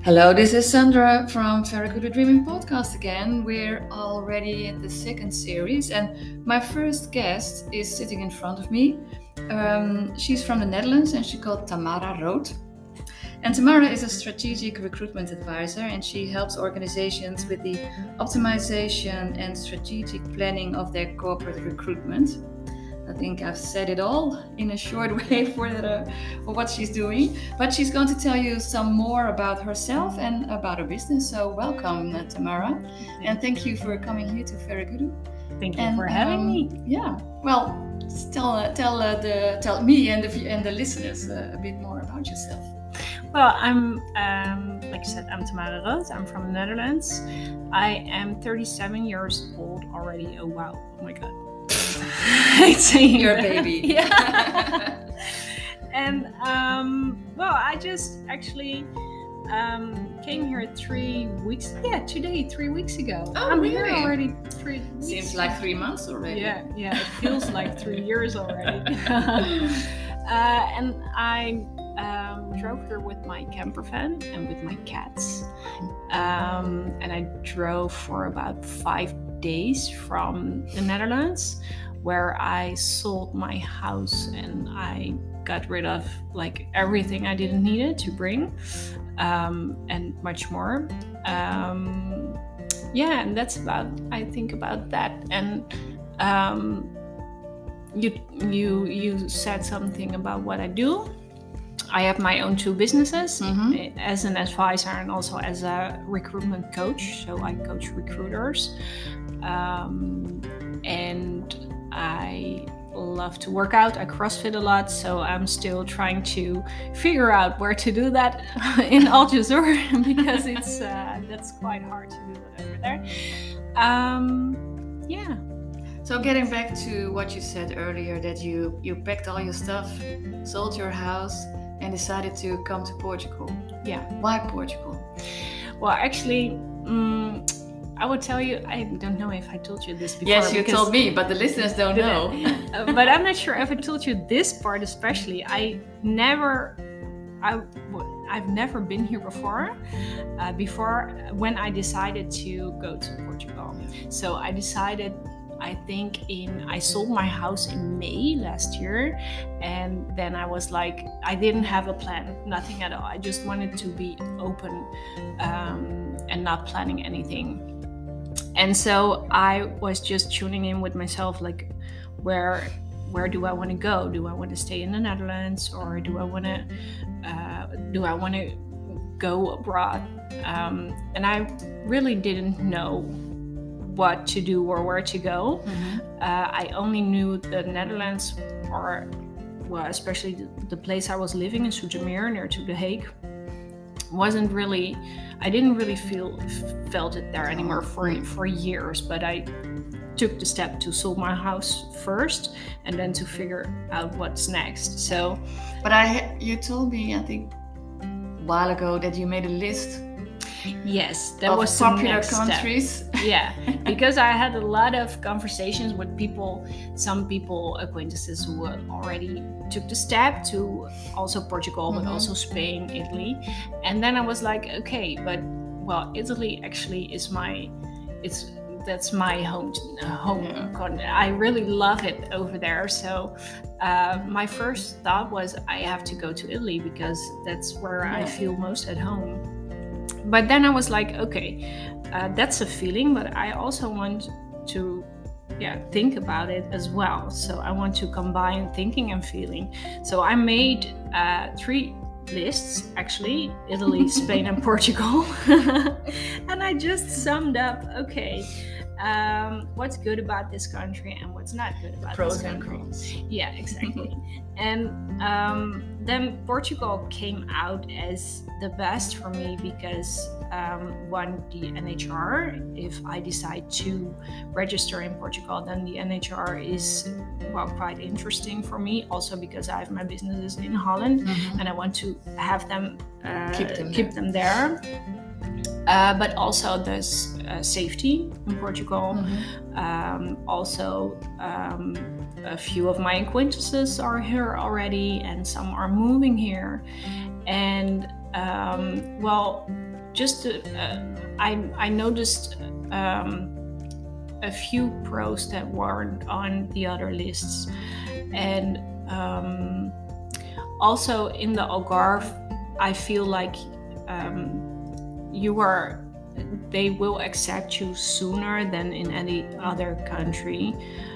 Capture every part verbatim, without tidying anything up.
Hello, this is Sandra from Very Good at Dreaming podcast again. We're already in the second series, and my first guest is sitting in front of me. Um, she's from the Netherlands and she's called Tamara Rood. And Tamara is a strategic recruitment advisor, and she helps organizations with the optimization and strategic planning of their corporate recruitment. I think I've said it all in a short way for, the, for what she's doing, but she's going to tell you some more about herself and about her business. So welcome, uh, Tamara, and thank you for coming here to Ferragudu. Thank you and, for having um, me. Yeah, well, tell uh, tell uh, the tell me and the and the listeners uh, a bit more about yourself. Well, I'm um, like I said, I'm Tamara Rood. I'm from the Netherlands. I am thirty-seven years old already. Oh wow! Oh my god! It's your baby. Yeah. And um, well, I just actually um, came here three weeks. Yeah, today, three weeks ago. Oh, I'm really? here already. Three weeks. Seems like three months already. Yeah, yeah. It feels like three years already. uh, and I um, drove here with my camper van and with my cats. Um, and I drove for about five days from the Netherlands, where I sold my house and I got rid of like everything I didn't need it to bring, um, and much more. Um, yeah, and that's about, I think about that. And um, you you you said something about what I do. I have my own two businesses, mm-hmm. as an advisor and also as a recruitment coach. So I coach recruiters, um, and I love to work out. I CrossFit a lot, so I'm still trying to figure out where to do that in Algesur because it's uh, that's quite hard to do it over there. Um, yeah. So getting back to what you said earlier, that you you packed all your stuff, sold your house, and decided to come to Portugal. Yeah. Why Portugal? Well, actually, um, I would tell you, I don't know if I told you this before. Yes, you told me, but the listeners don't know. uh, but I'm not sure if I told you this part especially. I never, I, I've never been here before, uh, before when I decided to go to Portugal. So I decided, I think in, I sold my house in May last year, and then I was like, I didn't have a plan, nothing at all. I just wanted to be open um, and not planning anything. And so I was just tuning in with myself, like, where where do I want to go? Do I want to stay in the Netherlands, or do I want to uh, do I want to go abroad? Um, and I really didn't know what to do or where to go. Mm-hmm. Uh, I only knew the Netherlands, or well, especially the, the place I was living in, Zoetermeer, near to The Hague, wasn't really, I didn't really feel felt it there anymore for for years. But I took the step to sell my house first, and then to figure out what's next. So, but I, you told me, I think, a while ago that you made a list. Yes, that of was popular countries. Step. Yeah, because I had a lot of conversations with people, some people, acquaintances who already took the step to also Portugal, mm-hmm. but also Spain, Italy. And then I was like, okay, but well, Italy actually is my, it's that's my home home. Yeah. I really love it over there. So uh, my first thought was I have to go to Italy because that's where yeah. I feel most at home. But then I was like, okay, uh, that's a feeling, but I also want to yeah, think about it as well. So I want to combine thinking and feeling. So I made uh, three lists, actually, Italy, Spain, and Portugal. And I just summed up, okay, um, what's good about this country and what's not good about Pros this country. And cons. Yeah, exactly. And um, then Portugal came out as the best for me because um, one, the N H R, if I decide to register in Portugal, then the N H R is, well, quite interesting for me. Also because I have my businesses in Holland, mm-hmm. and I want to have them, uh, keep them keep there. them there. Uh, but also there's uh, safety in Portugal. Mm-hmm. Um, also, um, a few of my acquaintances are here already, and some are moving here. And um, well, just uh, I I noticed um, a few pros that weren't on the other lists, and um, also in the Algarve, I feel like um, you are they will accept you sooner than in any other country.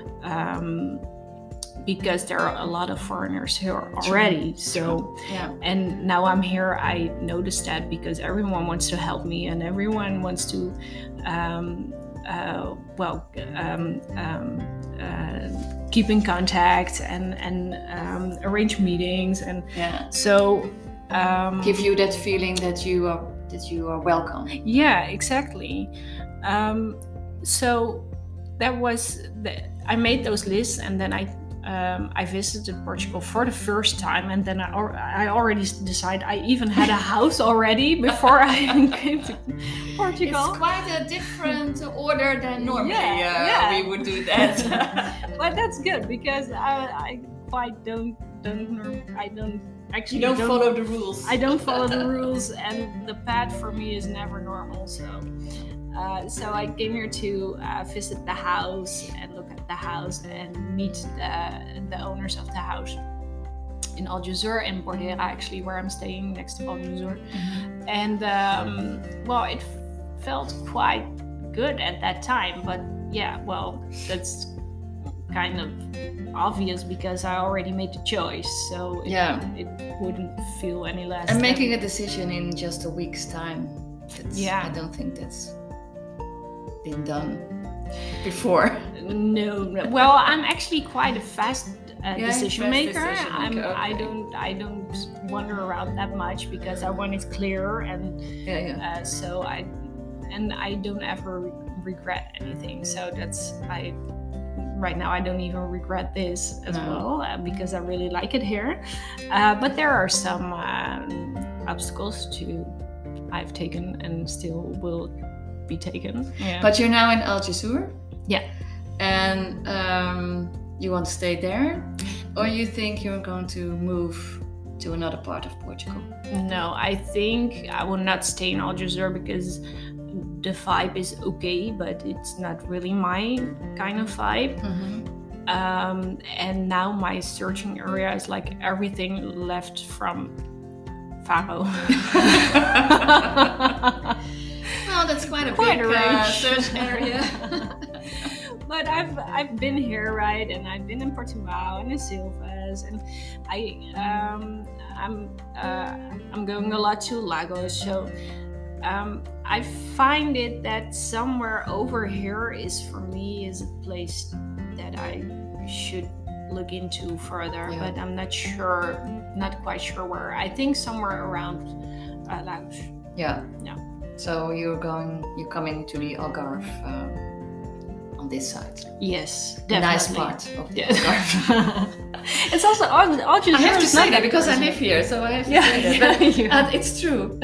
Um, because there are a lot of foreigners here already. So, Yeah. and now I'm here, I noticed that because everyone wants to help me and everyone wants to, um, uh, well, um, um, uh, keep in contact and, and um, arrange meetings. And Yeah. so, um, Give you that feeling that you are that you are welcome. yeah, exactly. Um, so that was the, I made those lists, and then I um, I visited Portugal for the first time, and then I, al- I already decided I even had a house already before I came to Portugal. It's quite a different order than normally Yeah, uh, yeah. we would do that. But that's good because I, I quite don't don't norm- I don't actually You don't, don't follow the rules. I don't follow the rules, and the path for me is never normal. So, uh, so I came here to uh, visit the house and look at the house and meet the, the owners of the house in Algesur, in Bordera, actually, where I'm staying next to Algesur. Mm-hmm. And um, well, it f- felt quite good at that time. But yeah, well, that's kind of obvious because I already made the choice, so it, yeah, it wouldn't feel any less. And making a decision in just a week's time, that's, yeah, I don't think that's been done before. No, no. Well, I'm actually quite a fast uh, yeah, decision, fast maker. decision maker. I'm, okay. I don't, I don't wander around that much because I want it clear, and yeah, yeah. Uh, so I, and I don't ever re- regret anything. So that's I. Right now, I don't even regret this as no. well uh, because I really like it here. Uh, but there are some um, obstacles to I've taken and still will be taken. Yeah. But you're now in Algesur. Yeah. And um, you want to stay there, or you think you're going to move to another part of Portugal? No, I think I will not stay in Algesur because the vibe is okay, but it's not really my kind of vibe. Mm-hmm. Um, and now my searching area is like everything left from Faro. Well, that's quite a quite big a uh, search area. But I've I've been here, right, and I've been in Portimao and in Silvas, and I um, I'm uh, I'm going a lot to Lagos, so. Um, I find it that somewhere over here is for me is a place that I should look into further, yeah. But I'm not sure, not quite sure where. I think somewhere around uh, Lagos. Yeah. Yeah. So you're going, you're coming to the Algarve um, on this side. Yes, definitely. The nice part of the yes. Algarve. It's also all, all just. I have to say that because I live here, so I have to yeah, say that. But, yeah. uh, it's true.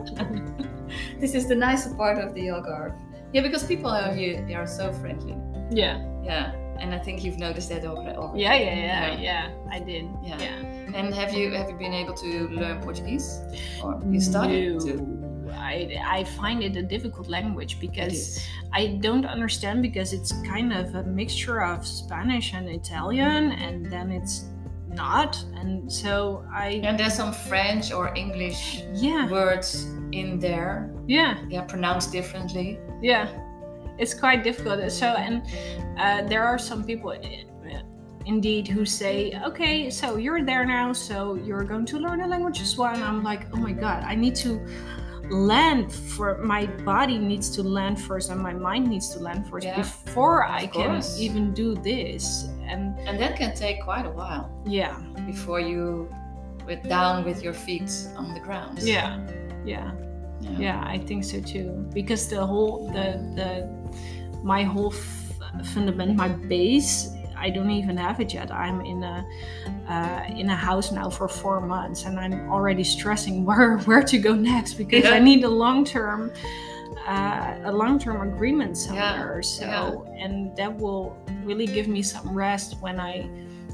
This is the nicer part of the Algarve. Yeah, because people are here, they are so friendly. Yeah. Yeah. And I think you've noticed that already. Yeah, yeah, yeah, yeah, yeah. I did. Yeah. yeah. And have you have you been able to learn Portuguese? Or you started no. to? I, I find it a difficult language because I don't understand because it's kind of a mixture of Spanish and Italian, and then it's not, and so I and there's some French or English yeah. words in there. Yeah, yeah, pronounced differently. Yeah, it's quite difficult. So, and uh, there are some people, indeed, who say, "Okay, so you're there now, so you're going to learn a language as well." And I'm like, "Oh my God, I need to land for my body needs to land first, and my mind needs to land first yeah, before I course. can even do this." And and that can take quite a while. Yeah, before you get down with your feet on the ground. Yeah, yeah, yeah. Yeah, I think so too. Because the whole the the my whole f- fundament, my base, I don't even have it yet. I'm in a uh, in a house now for four months, and I'm already stressing where where to go next because yeah. I need a long term. Uh, a long-term agreement somewhere, yeah, so yeah. and that will really give me some rest when I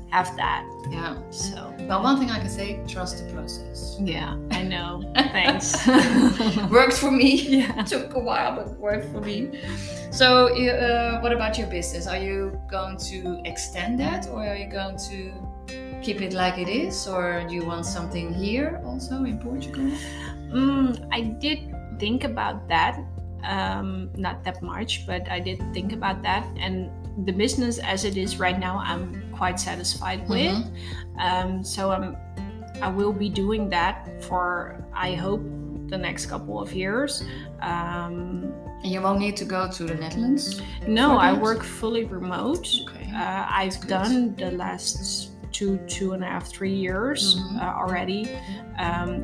have that. Yeah. So, well, one thing I can say, trust the process. Yeah, I know. Thanks. Worked for me. Yeah. Took a while, but worked for me. So, uh, what about your business? Are you going to extend that, or are you going to keep it like it is, or do you want something here also in Portugal? Mm, I did think about that. Um, not that much, but I did think about that. And the business as it is right now, I'm quite satisfied with. Mm-hmm. Um, so I'm, I will be doing that for, I hope, the next couple of years. Um, and you won't need to go to the Netherlands? No, I work fully remote. Okay. Uh, I've done the last two, two and a half, three years mm-hmm. uh, already. Um,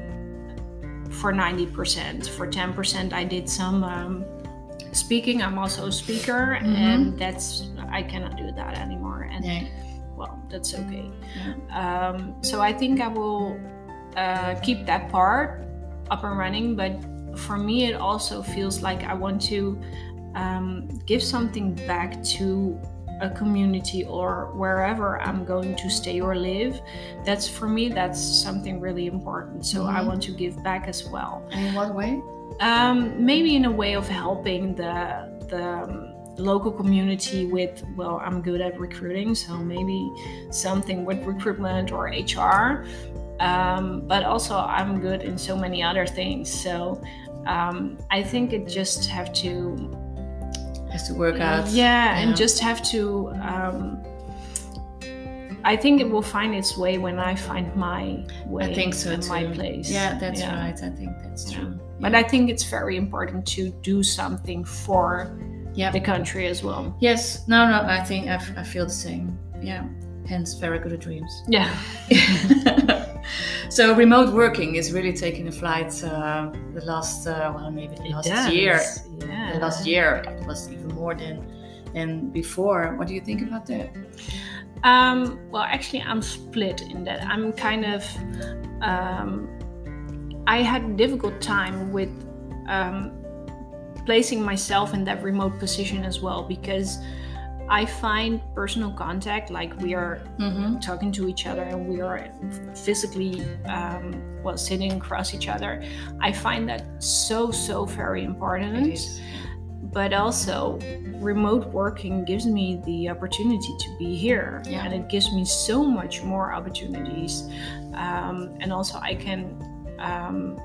for ninety percent. For ten percent I did some um, speaking. I'm also a speaker, mm-hmm. and that's, I cannot do that anymore. And yeah. well, that's okay. Yeah. Um, so I think I will uh, keep that part up and running, but for me it also feels like I want to um, give something back to a community or wherever I'm going to stay or live. That's, for me, that's something really important. So mm-hmm. I want to give back as well. And in what way? Um, maybe in a way of helping the the um, local community with, well, I'm good at recruiting, so maybe something with recruitment or H R. Um, but also I'm good in so many other things. So um, I think it just have to has to work out. Yeah, yeah. And just have to um, I think it will find its way when I find my way. I think so and too. my place. Yeah, that's yeah. right. I think that's true. Yeah. But I think it's very important to do something for yeah. the country as well. Yes. No, no, I think I, I feel the same. Yeah. Hence, very good at dreams. Yeah. So remote working is really taking a flight uh, the last, uh, well, maybe the last does. year. Yeah. The last year, it was even more than, than before. What do you think about that? Um, well, actually, I'm split in that. I'm kind of, um, I had a difficult time with um, placing myself in that remote position as well, because I find personal contact, like we are mm-hmm. talking to each other and we are physically, um, well, sitting across each other. I find that so, so very important. It is. But also, remote working gives me the opportunity to be here, yeah. and it gives me so much more opportunities. Um, and also, I can um,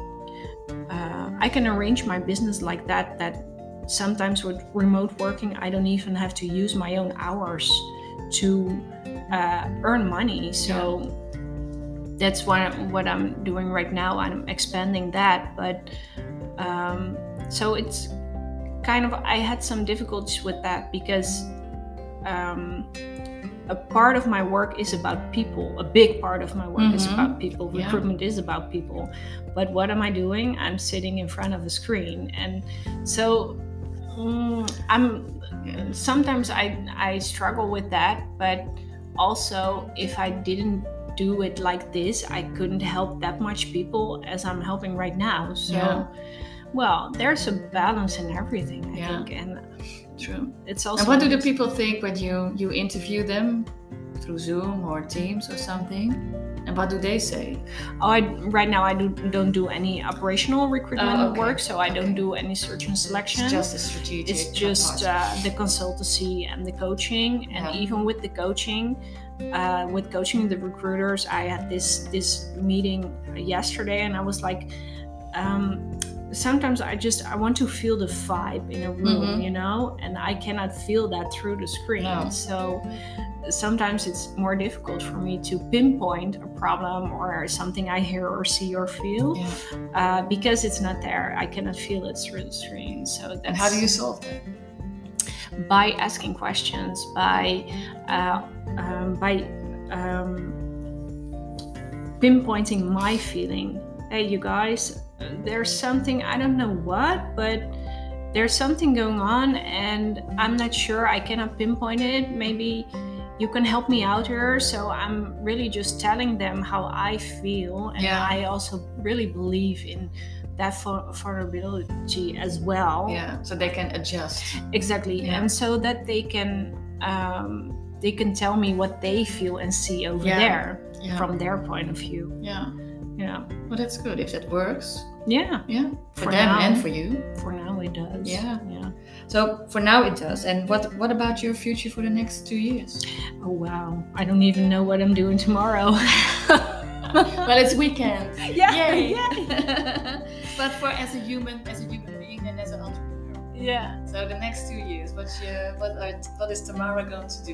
uh, I can arrange my business like that. That sometimes with remote working, I don't even have to use my own hours to uh, earn money. So yeah. that's what what I'm doing right now. I'm expanding that, but um, so it's. Kind of, I had some difficulties with that because um, a part of my work is about people. A big part of my work mm-hmm. is about people. Yeah. Recruitment is about people. But what am I doing? I'm sitting in front of a screen, and so um, I'm. Sometimes I I struggle with that. But also, if I didn't do it like this, I couldn't help that much people as I'm helping right now. So. Yeah. Well, there's a balance in everything, I yeah. think, and true. It's also. And what do the people think when you you interview them through Zoom or Teams or something? And what do they say? Oh, I, right now I do, don't do any operational recruitment oh, okay. work, so I okay. don't do any search and selection. It's just a strategic. It's just uh, the consultancy and the coaching, and yeah. even with the coaching. Uh, with coaching the recruiters, I had this this meeting yesterday, and I was like. Um, Sometimes I just I want to feel the vibe in a room, mm-hmm. you know, and I cannot feel that through the screen. No. So sometimes it's more difficult for me to pinpoint a problem or something I hear or see or feel yeah. uh, because it's not there. I cannot feel it through the screen. So that's, and how do you solve that? By asking questions, by uh, um, by um, pinpointing my feeling. Hey, you guys. There's something, I don't know what, but there's something going on and I'm not sure, I cannot pinpoint it. Maybe you can help me out here. So I'm really just telling them how I feel. And yeah. I also really believe in that vulnerability as well. Yeah, so they can adjust. Exactly. Yeah. And so that they can um, they can tell me what they feel and see over Yeah. there Yeah. from their point of view. Yeah. Yeah. Well, that's good if that works. Yeah. Yeah. For, For them now. and for you. For now it does. Yeah. Yeah. So for now it does. And what what about your future for the next two years? Oh wow. I don't even know what I'm doing tomorrow. Well, it's weekend. Yeah. Yay. Yeah. But for as a human, as a human being and as an entrepreneur. Yeah. So the next two years, what you, what are, what is Tamara going to do?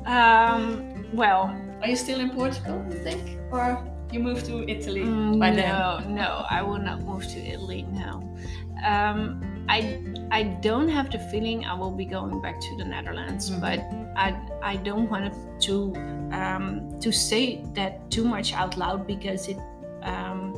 Um, well, are you still in Portugal, you think, or you moved to Italy mm, by no, then? No, no, I will not move to Italy. No, um, I I don't have the feeling I will be going back to the Netherlands, mm-hmm. but I I don't want to um, to say that too much out loud because it. Um,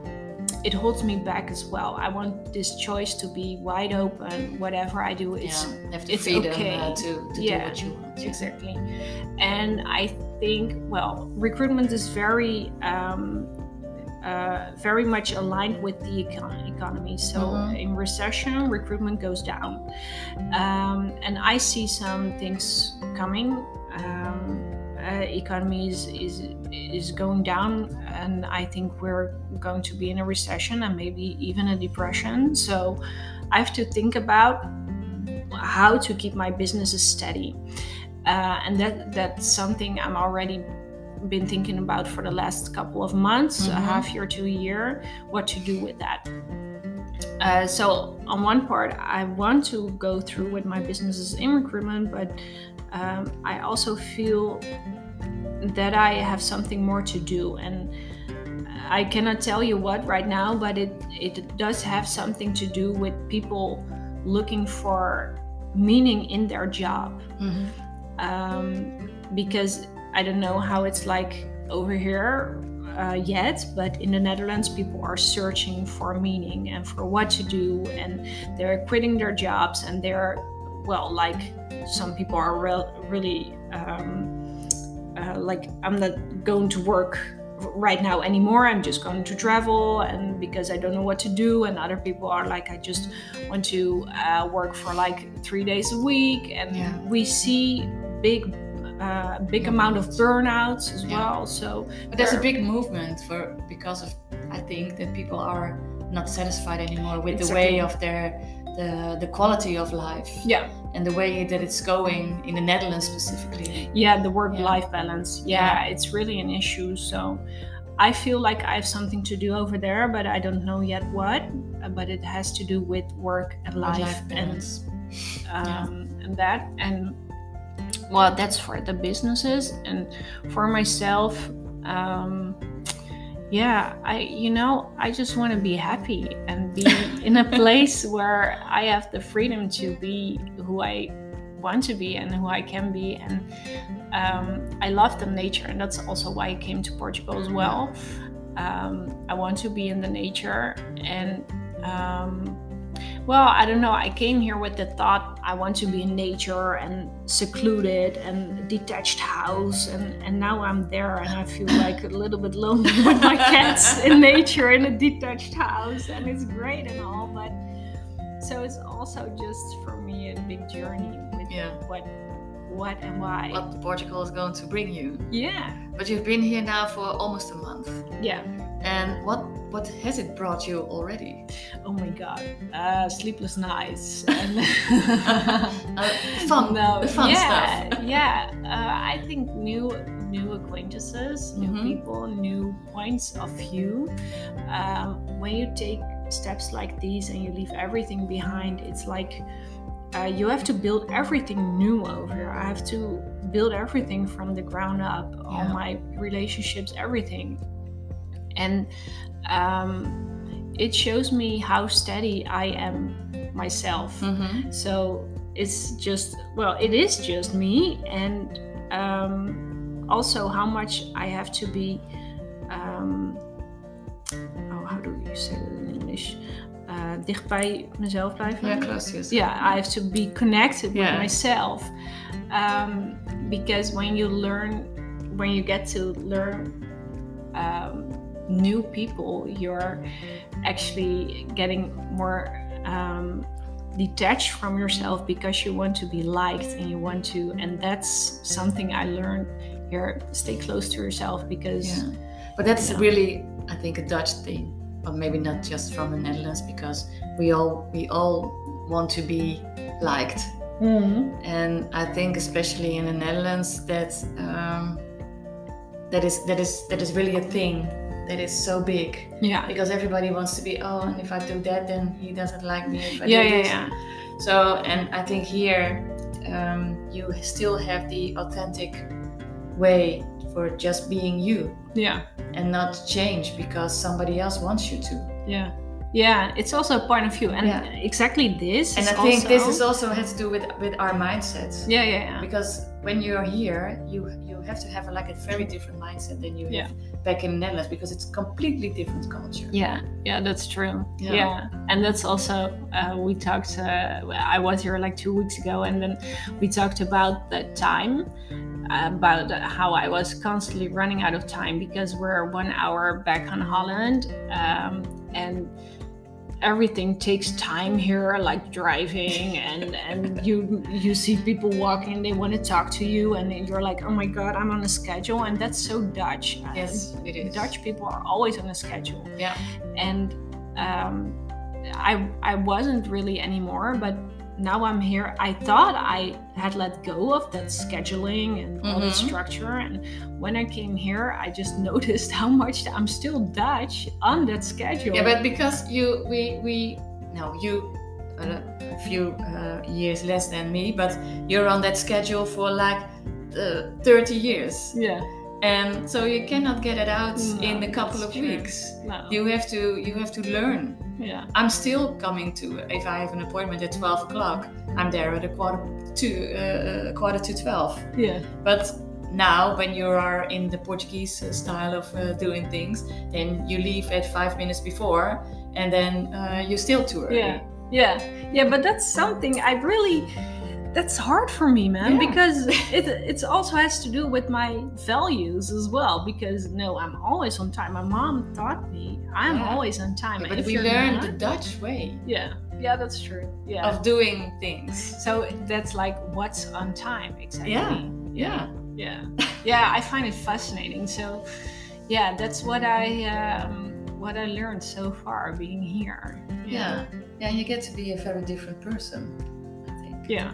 It holds me back as well. I want this choice to be wide open. Whatever I do, it's yeah, have the it's freedom, okay uh, to, to yeah, do what you want. Yeah. Exactly. And I think, well, recruitment is very, um, uh, very much aligned with the econ- economy. So mm-hmm. in recession, recruitment goes down, um, and I see some things coming. Um, Uh, economy is, is is going down, and I think we're going to be in a recession and maybe even a depression. So I have to think about how to keep my businesses steady, uh, and that that's something I'm already been thinking about for the last couple of months, mm-hmm. a half year to a year, what to do with that. Uh, so on one part, I want to go through with my businesses in recruitment, but um, I also feel that I have something more to do, and I cannot tell you what right now, but it, it does have something to do with people looking for meaning in their job. Mm-hmm. Um, because I don't know how it's like over here uh, yet, but in the Netherlands, people are searching for meaning and for what to do, and they're quitting their jobs, and they're, well, like some people are re- really um, uh, like, I'm not going to work right now anymore, I'm just going to travel, and because I don't know what to do. And other people are like, I just want to uh, work for like three days a week, and yeah. we see big uh, big amount of burnouts as yeah. well. So but there's a big movement for because of I think that people are not satisfied anymore with exactly. the way of their the the quality of life, yeah, and the way that it's going in the Netherlands specifically. Yeah, the work-life yeah. balance. Yeah, yeah, it's really an issue. So I feel like I have something to do over there, but I don't know yet what. But it has to do with work and life, life balance, and um, yeah. and that. And well, that's for the businesses, and for myself. Um, Yeah, I, you know, I just want to be happy and be in a place where I have the freedom to be who I want to be and who I can be. And um, I love the nature, and that's also why I came to Portugal as well. Um, I want to be in the nature, and um, well, I don't know. I came here with the thought I want to be in nature and secluded and detached house, and, and now I'm there and I feel like a little bit lonely with my cats in nature in a detached house, and it's great and all, but so it's also just for me a big journey with yeah. what what and why. What Portugal is going to bring you. Yeah. But you've been here now for almost a month. Yeah. And what what has it brought you already? Oh my God, uh, sleepless nights and uh, fun, no, the fun yeah, stuff. yeah, uh, I think new new acquaintances, new mm-hmm. people, new points of view. Um, when you take steps like these and you leave everything behind, it's like uh, you have to build everything new over here. I have to build everything from the ground up, yeah. all my relationships, everything. And um, it shows me how steady I am myself. Mm-hmm. So it's just, well, it is just me. And um, also how much I have to be, um, oh, how do you say that in English? Uh, dicht bij mezelf blijven. Yeah, close to yourself. Yeah, I have to be connected yeah. with myself. Um, because when you learn, when you get to learn um, new people, you're actually getting more um, detached from yourself because you want to be liked and you want to, and that's something I learned here. Stay close to yourself because Yeah. But that's you know. really, I think, a Dutch thing, or maybe not just from the Netherlands, because we all we all want to be liked. Mm-hmm. And I think especially in the Netherlands that um, that is that is that is really a thing that is so big. Yeah. Because everybody wants to be, oh, and if I do that, then he doesn't like me. If I Yeah, do yeah, this. yeah. So, and I think here um, you still have the authentic way for just being you. Yeah. And not change because somebody else wants you to. Yeah. Yeah, it's also a point of view, and Yeah. exactly this. And is I think also... this is also has to do with with our mindsets. Yeah, yeah, yeah. Because when you're here, you you have to have a, like a very different mindset than you Yeah. have back in the Netherlands, because it's completely different culture. Yeah, yeah, that's true. Yeah, yeah. And that's also uh, we talked. Uh, I was here like two weeks ago, and then we talked about the time. About how I was constantly running out of time because we're one hour back on Holland, um, and everything takes time here, like driving, and and you you see people walking and they want to talk to you, and you're like, oh my god, I'm on a schedule, and that's so Dutch. Yes, it is. Dutch people are always on a schedule. Yeah. And um, I I wasn't really anymore, but now I'm here. I thought I had let go of that scheduling and all Mhm. the structure, and when I came here, I just noticed how much I'm still Dutch on that schedule. Yeah, but because you, we, we, no, you, uh, a few uh, years less than me, but you're on that schedule for like uh, thirty years. Yeah. And so you cannot get it out No, in a couple that's of true. weeks. No. You have to, you have to learn. Yeah. I'm still coming to, if I have an appointment at twelve o'clock, I'm there at a quarter to uh, quarter to twelve. Yeah. But now, when you are in the Portuguese uh, style of uh, doing things, then you leave at five minutes before, and then uh, you're still too early. Yeah. Yeah. Yeah. But that's something I really. That's hard for me, man, Yeah. because it it also has to do with my values as well. Because no, I'm always on time. My mom taught me I'm Yeah. always on time. Yeah, And but if we you're learned not- the Dutch way Yeah, yeah, that's true. Yeah. of doing things. So that's like what's on time exactly. Yeah. Yeah. Yeah. Yeah, I find it fascinating. So yeah, that's what I um, what I learned so far being here. Yeah. Yeah, you get to be a very different person, I think. Yeah.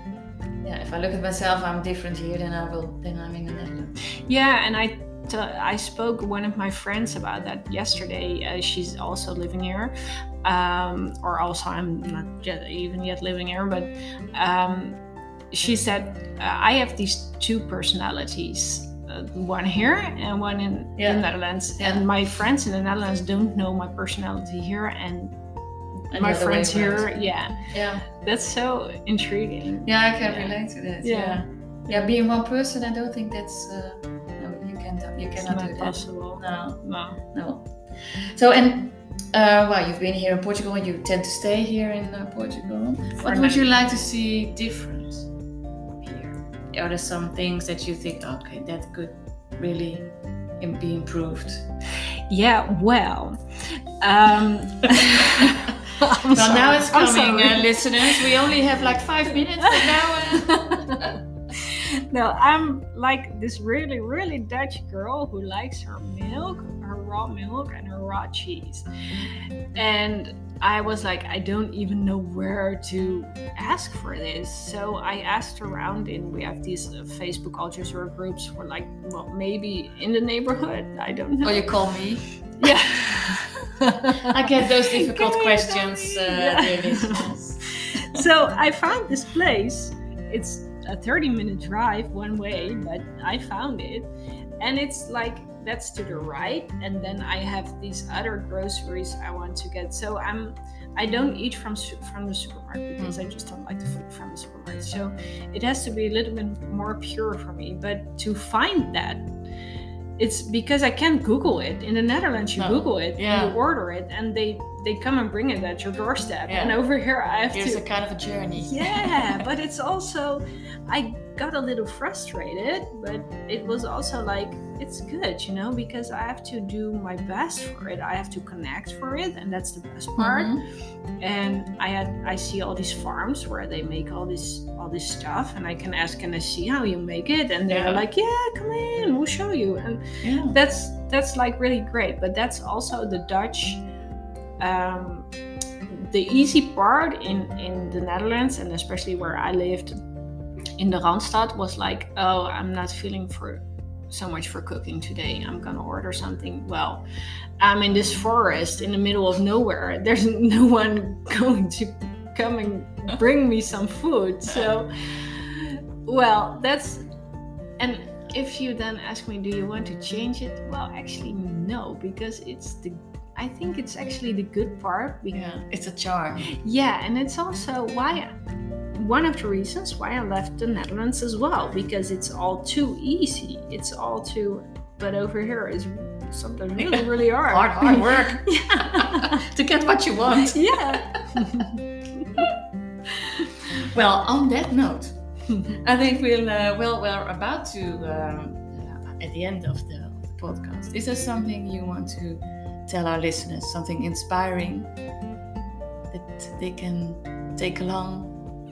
Yeah, if I look at myself, I'm different here than I will than I'm in the Netherlands. Yeah, and I t- I spoke with one of my friends about that yesterday. Uh, she's also living here, um, or also I'm not yet, even yet living here, but um, she said uh, I have these two personalities. Uh, one here and one in Yeah. the Netherlands. Yeah. And my friends in the Netherlands don't know my personality here, and And my the other way friends here, around. yeah. Yeah. That's so intriguing. Yeah, I can Yeah. relate to that. Yeah. Yeah. Yeah, being one person, I don't think that's uh, no, you can't you It's cannot not do that. possible. No, No. no. So and uh, well, you've been here in Portugal, and you tend to stay here in uh, Portugal. What now. would you like to see different here? Are there some things that you think, okay, that could really im- be improved? Yeah, well. Um, I'm Well, now it's I'm coming, sorry. uh, listeners. We only have like five minutes, but now. Uh... No, I'm like this really, really Dutch girl who likes her milk, her raw milk, and her raw cheese. And I was like, I don't even know where to ask for this. So I asked around, and we have these uh, Facebook Altusor groups for like, well, maybe in the neighborhood. I don't know. Or you call me. Yeah. I get those difficult Can you questions, tell uh, me? Yeah. dear listeners. So I found this place. It's a thirty minute drive one way, but I found it. And it's like, that's to the right. And then I have these other groceries I want to get. So I'm, I don't eat from su- from the supermarket because I just don't like the food from the supermarket. So it has to be a little bit more pure for me. But to find that, it's because I can't Google it. In the Netherlands, you No. Google it, Yeah. and you order it, and they they come and bring it at your doorstep. Yeah. And over here, I have Here's to. a kind of a journey. Yeah, but it's also, I got a little frustrated, but it was also like, it's good, you know, because I have to do my best for it. I have to connect for it, and that's the best part. Mm-hmm. And I had I see all these farms where they make all this all this stuff, and I can ask, can I see how you make it? And they're yeah. like, yeah, come in, we'll show you. And yeah. that's that's like really great. But that's also the Dutch. Um, the easy part in in the Netherlands, and especially where I lived in the Randstad, was like, oh, I'm not feeling for so much for cooking today. I'm gonna order something. Well, I'm in this forest in the middle of nowhere. There's no one going to come and bring me some food. So, well, that's, and if you then ask me, do you want to change it? Well, actually, no, because it's the, I think it's actually the good part. Because, yeah, it's a charm. Yeah, and it's also why, one of the reasons why I left the Netherlands as well, because it's all too easy. It's all too, but over here is something really, really hard. hard, hard work. Yeah. To get what you want. Yeah. Well, on that note, I think we'll, uh, well, we're about to, um, uh, at the end of the, of the podcast. Is there something you want to tell our listeners, something inspiring that they can take along?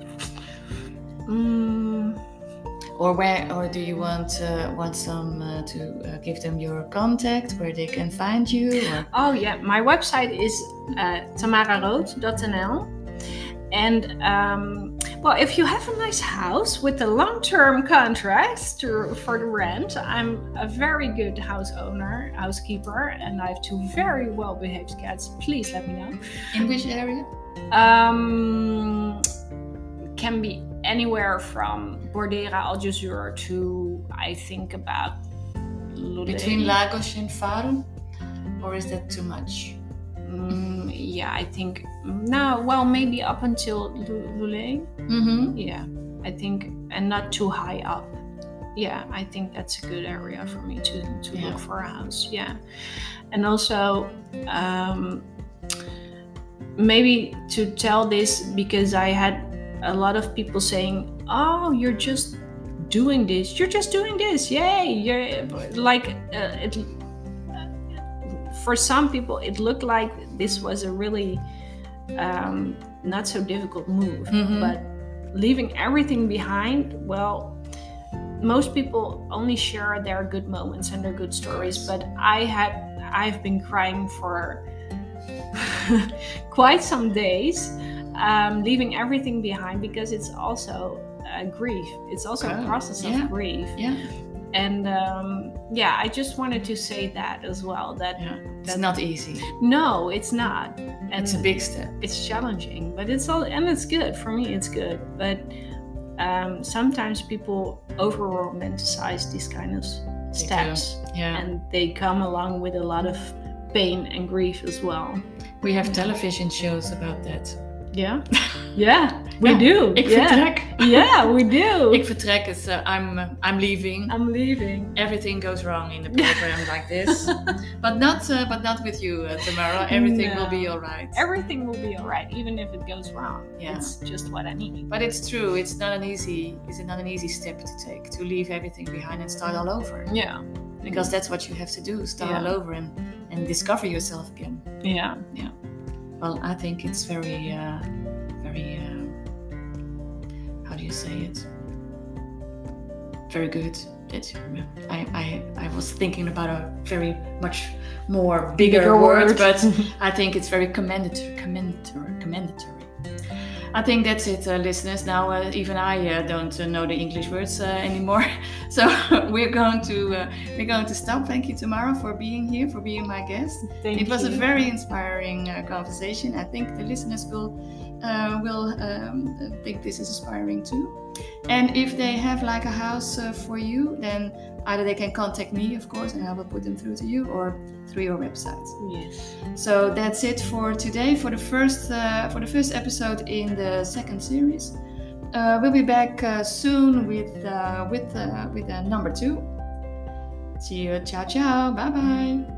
Mm. Or where, or do you want uh, want some uh, to uh, give them your contact where they can find you? Or? Oh yeah, my website is uh, tamara rood dot n l, and um, well, if you have a nice house with a long-term contract to, for the rent, I'm a very good house owner, housekeeper, and I have two very well-behaved cats. Please let me know. In which area? Um, can be anywhere from Bordera, Algesur to, I think, about Lulé. Between Lagos and Faro? Or is that too much? Mm, yeah, I think, no, well, maybe up until Lulé. Mm-hmm. Yeah, I think, and not too high up. Yeah, I think that's a good area for me to, to yeah. look for a house. Yeah. And also, um, maybe to tell this, because I had a lot of people saying, oh, you're just doing this. You're just doing this. Yay. You're like, uh, it, uh, for some people, it looked like this was a really um, not so difficult move. Mm-hmm. But leaving everything behind, well, most people only share their good moments and their good stories. But I had, I've been crying for quite some days. Um, leaving everything behind, because it's also uh, grief. It's also oh, a process yeah. of grief. Yeah. And um, yeah, I just wanted to say that as well. That yeah. it's that, not easy. No, it's not. And it's a big step. It's challenging, but it's all, and it's good for me. It's good, but um, sometimes people over romanticize these kind of steps, yeah. and they come along with a lot of pain and grief as well. We have television shows about that. Yeah, yeah, we ja, do. Ik yeah. vertrek. Yeah, we do. Ik vertrek is uh, I'm uh, I'm leaving. I'm leaving. Everything goes wrong in a program like this, but not uh, but not with you, uh, Tamara. Everything no. will be all right. Everything will be all right, even if it goes wrong. Yeah. It's just what I need. But it's true. It's not an easy. It's not an easy step to take, to leave everything behind and start all over. Yeah. Because that's what you have to do: start yeah. all over and and discover yourself again. Yeah. Yeah. Well, I think it's very, uh, very, uh, how do you say it? Very good. That I, I, I was thinking about a very much more bigger, bigger word, word, but I think it's very commendatory, commendatory, commendatory. I think that's it, uh, listeners. Now, uh, even I uh, don't uh, know the English words uh, anymore, so we're going to uh, we're going to stop. Thank you, Tamara, for being here, for being my guest. Thank it was you. a very inspiring uh, conversation. I think the listeners will uh, will um, think this is inspiring too. And if they have like a house uh, for you, then either they can contact me, of course, and I will put them through to you, or through your website. Yes. So that's it for today, for the first uh, for the first episode in the second series. Uh, we'll be back uh, soon with uh, with uh, with uh, number two. See you. Ciao, ciao. Bye, bye.